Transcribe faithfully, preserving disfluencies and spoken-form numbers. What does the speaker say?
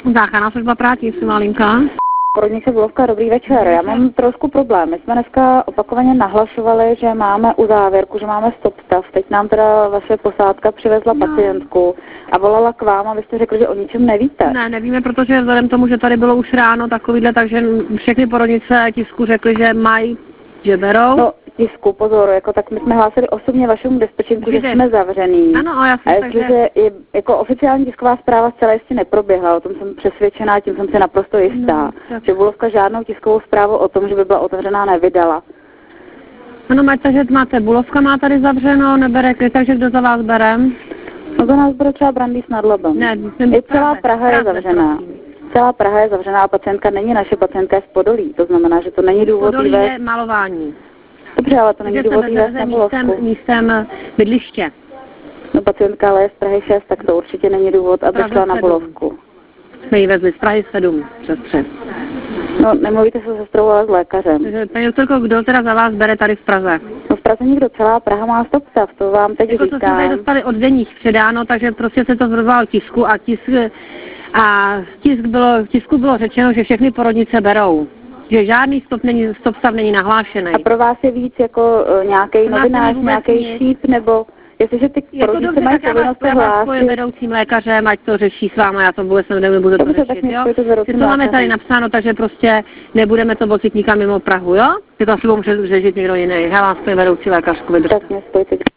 Záchranná služba Prátí, jestli malinka. Porodnice Bulovka, dobrý večer. Já mám trošku problém. My jsme dneska opakovaně nahlašovali, že máme u závěrku, že máme stop stav. Teď nám teda vaše posádka přivezla no. pacientku a volala k vám a vy jste řekli, že o ničem nevíte. Ne, nevíme, protože vzhledem tomu, že tady bylo už ráno takovýhle, takže všechny porodnice tisku řekly, že mají, že berou. No, tisku, pozor, jako tak my jsme hlásili osobně vašemu dispečinku, že jsme zavřený. Ano, a jasně, a jestliže takže... je, jako oficiální tisková zpráva zcela jistě neproběhla, o tom jsem přesvědčená, tím jsem si naprosto jistá, no, že Bulovka žádnou tiskovou zprávu o tom, že by byla otevřená, nevydala. Ano, máte, že máte, Bulovka má tady zavřeno, nebere klid, takže kdo za vás bere? No za nás bude třeba Brandýs nad Labem. Ne, je celá Praha je zavřená. Celá Praha je zavřená a pacientka není naše pacientka, je z Podolí, to znamená, že to není důvod Podolí vést... je malování. Dobře, ale to není důvod vést na Bulovku. Místem, místem bydliště. No pacientka ale je z Prahy šest, tak to určitě není důvod, aby šla na Bulovku. Jsme ji vezli z Prahy sedm, sestře. No, nemluvíte se sestrou, ale s lékařem. Takže, paní doktorko, kdo teda za vás bere tady v Praze? No v Praze nikdo, celá Praha má stop stav, to vám teď jako říkám. To jsme tady dostali od denních předáno, takže prostě se to zrozvalo tisku a tisk, a tisk bylo, v tisku bylo řečeno, že všechny porodnice berou. Že žádný stop, není, stop stav není nahlášený. A pro vás je víc jako uh, nějaký novinář, nějaký šíp, nebo jestliže ty jako porodnice mají povinnost se hlásit? Já vedoucím lékařem, ať to řeší s váma, já to vůbec nebudu to Dobře, řešit, jo? To máme tady napsáno, takže prostě nebudeme to vozit nikam mimo Prahu, jo? Že to asi budou řešit někdo jiný. Já vám spojím vedoucí lékařku, vydržte. Tak mě spojte.